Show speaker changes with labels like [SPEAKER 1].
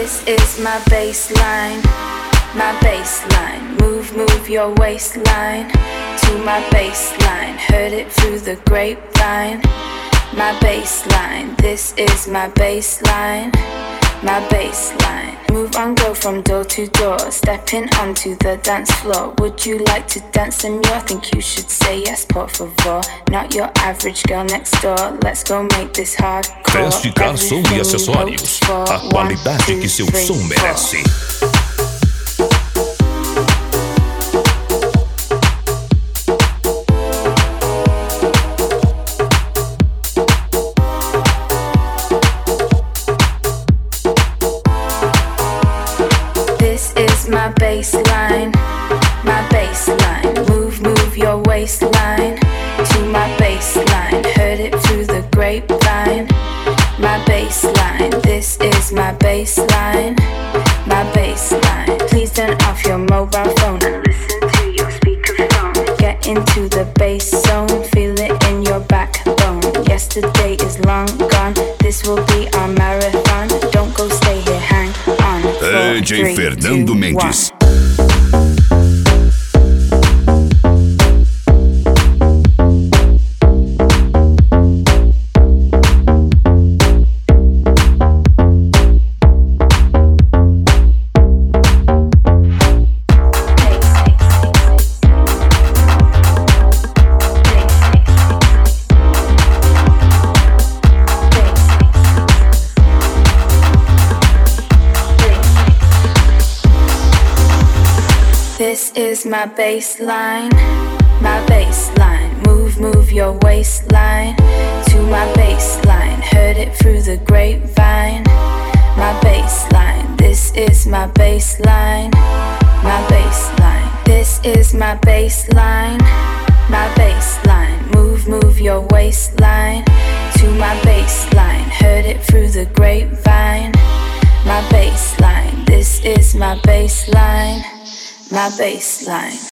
[SPEAKER 1] This is my baseline, my baseline. Move your waistline to my baseline. Heard it through the grapevine. My baseline, this is my baseline, my baseline. Move on, go from door to door, stepping onto the dance floor. Would you like to dance some more? I think you should say yes, por favor. Not your average girl next door. Let's go make this hardcore.
[SPEAKER 2] Presticar som e acessórios, a qualidade que seu som merece.
[SPEAKER 1] My baseline, my baseline. Move your waistline to my baseline. Heard it through the grapevine. My baseline, this is my baseline, my baseline. Please turn off your mobile phone and listen to your speakerphone. Get into the bass zone, feel it in your backbone. Yesterday is long gone, this will be our marathon. Don't go, stay here, hang on.
[SPEAKER 2] DJ Fernando Mendes.
[SPEAKER 1] This is my baseline, my baseline. Move your waistline to my baseline. Heard it through the grapevine. My baseline, this is my baseline, my baseline. This is my baseline, my baseline. Move your waistline to my baseline. Heard it through the grapevine. My baseline, this is my baseline, my baseline.